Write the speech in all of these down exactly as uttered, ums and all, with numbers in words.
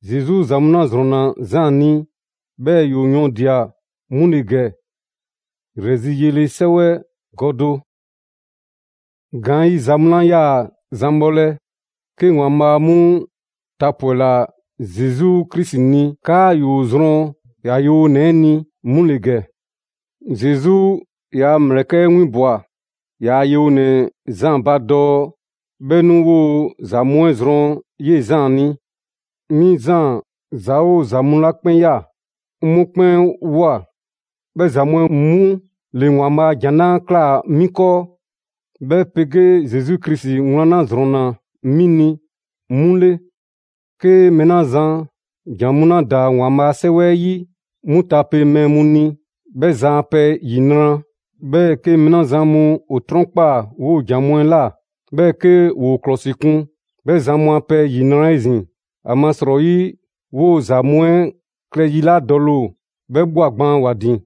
Jésus zamuna zrona zani be yo nyondia munige rezi yele sewe godo gan zamuna ya zambole ke ngwamba mu tapola Jésus Christ ni ka yo zron ya yo neni munige Jésus ya mreke ngwiboa ya yo ne zamba do benu wo zamwe zron ye zani mi zan zao zamula kpen ya mu kpen wa be zamwe mu le ngwamba jana kla miko be pege Jésus Christ ngwana zrona mini mule ke mena zan jamuna da ngwamba sewe yi mutape memuni be zan pe yinra be ke mena zan mu o trompa wo jamwe la be ke wo klosikun be zan mu pe yinra ezin amasroyi wo zamwe kreyila dolo be boagban wadin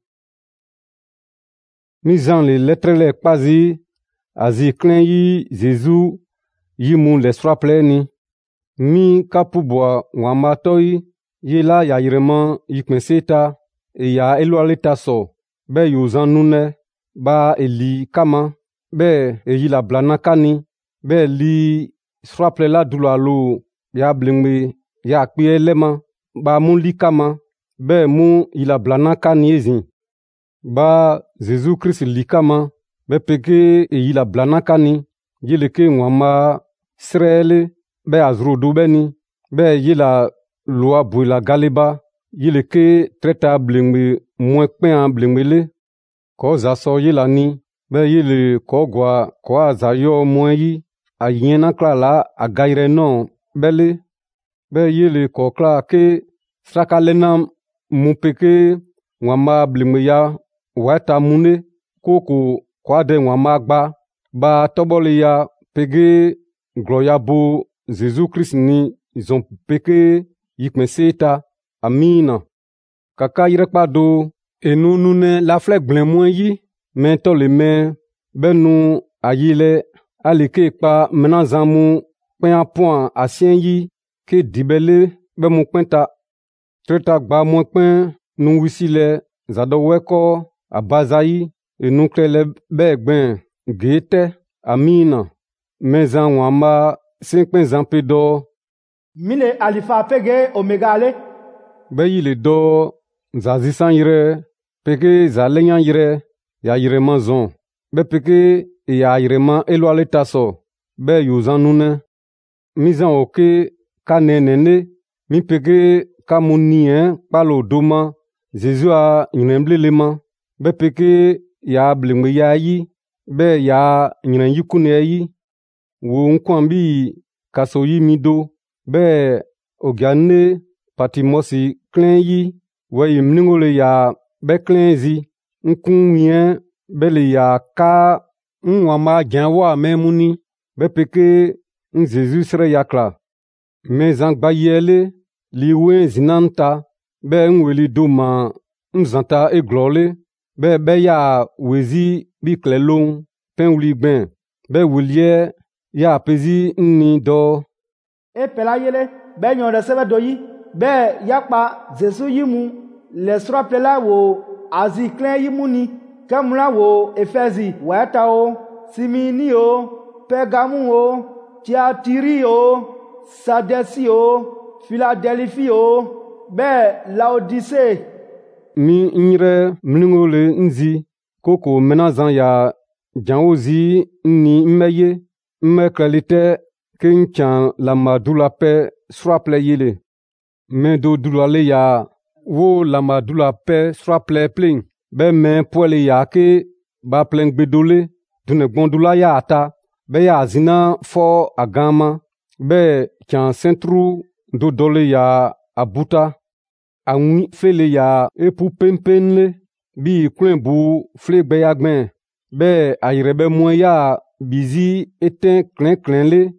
mizan le lettre le kpazi azi klen yi Jésus yi mu le sraple ni mi kapubwa ngwamba toyi yi la ya yirema yikmenseta e ya elualeta so be yozan nune ba eli kama be e yi la blana kani be li sraple la dulalo ya blingbe ya kpie lema ba mu li kama be mu ila blana kani ezin ba Jésus Christ li kama be peke e ila blana kani yele ke ngwamba srele be azrodo beni be yela lua buila galeba yele ke treta blingbe mwe kpen blingbele ko za so yela ni be yele ko gwa ko azayo mwe yi ayena klala agaire no bele be yele ko kla ke srakalena mu peke ngwamba blingbe ya wata mune koko kwa de ngwamba gba ba tobole ya pege gloya bo Jésus Christ ni zon peke yikmenseta amina kaka yirekpa do enu nune la flek blemwe yi men to le men benu ayile alike pa mena zamu pen point asien yi ke dibele be mu penta treta gba mo pen nu wisile zado weko abazayi enu krele be gben gete amina mezan wamba Sinkpen zampe do mile alifa pege omegale be yile do zazisan yire pege zalenyan yire ya yire manzon be pege ya yire man eloale taso be yozan nune mizan oke ka nenene mi pege ka munien palo doma Jésus a yinemblelema be pege ya blingbe ya yi be ya yinen yikune yi wo nkwambi kaso yi mido be ogiane patimosi klen yi we yimningole ya be klen zi nkun wien be le ya ka nwama janwa memuni be peke n Jésus sere yakla me zangba yele li wen zinanta be nweli doma mzanta eglole be be ya wezi bi klelon pen wuli gben be wulie ya pezi nni do e pela yele be nyon de sebe do yi be yakpa Jésus yimu le sraple la wo azi klen yimu ni kemla wo Efezi weta o Simini o Pergamu o Tiatiri o Sadesi o Philadelphie o be Laodicée mi nyire mningole nzi koko menazan ya janwozi nni mmeye mme krelite ke nchan la madula pe sraple yele men do dulale ya wo la madula pe sraple pling be men poele ya ke ba pling bedole dune gbondula ya ata be ya zina fo agama be chan sentru do dole ya abuta anwi fele ya epu pempenle bi kwen bu flegbe ya gben be ayirebe mwen ya bizi eten klen klenle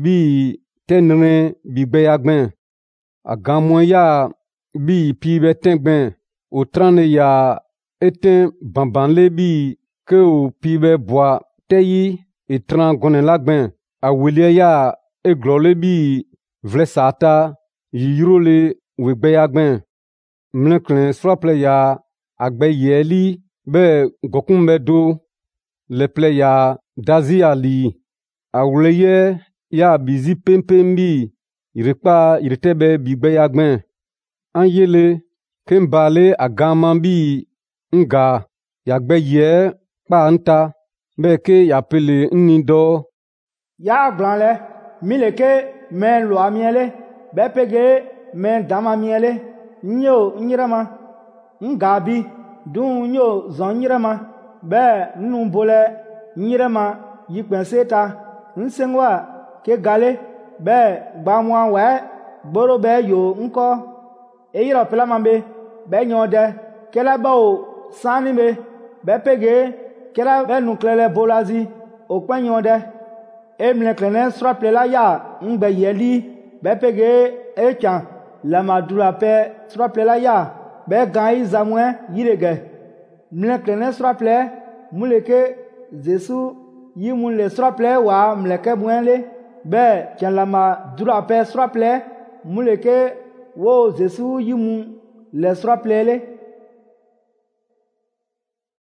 bi tenren bi gbe ya gben agamwen ya bi pi be ten gben o trane ya eten bambanle bi ke o pi be boa teyi etran gonen la gben awelie ya eglole bi vle sata yi yirole we gbe ya gben mleklen sraple ya agbe yeli be gokun medo le ple ya dazi ali awleye ya bizi pempembi irekpa iretebe bigbe ya gben anyele kembale agamambi nga yagbe ye pa nta be ke ya pele nnido ya gblale mileke men lo amiele be pege men dama miele nyo nyirama ngabi dun nyo zon nyirama be numbole nyirama yikpenseta nsengwa ke gale be gbamwa we gboro be yo nko eyira pelamambe be nyode kela ba o sani be be pege kela be nuklele bolazi okpenyode emleklene sraplela ya ngbe yeli be pege echa la madura pe sraplela ya be gan izamwe yirege mleklene sraple muleke zesu yimun le sraple wa mleke mwenle be chen la madura pe sraple muleke wo zesu yimun le sraple le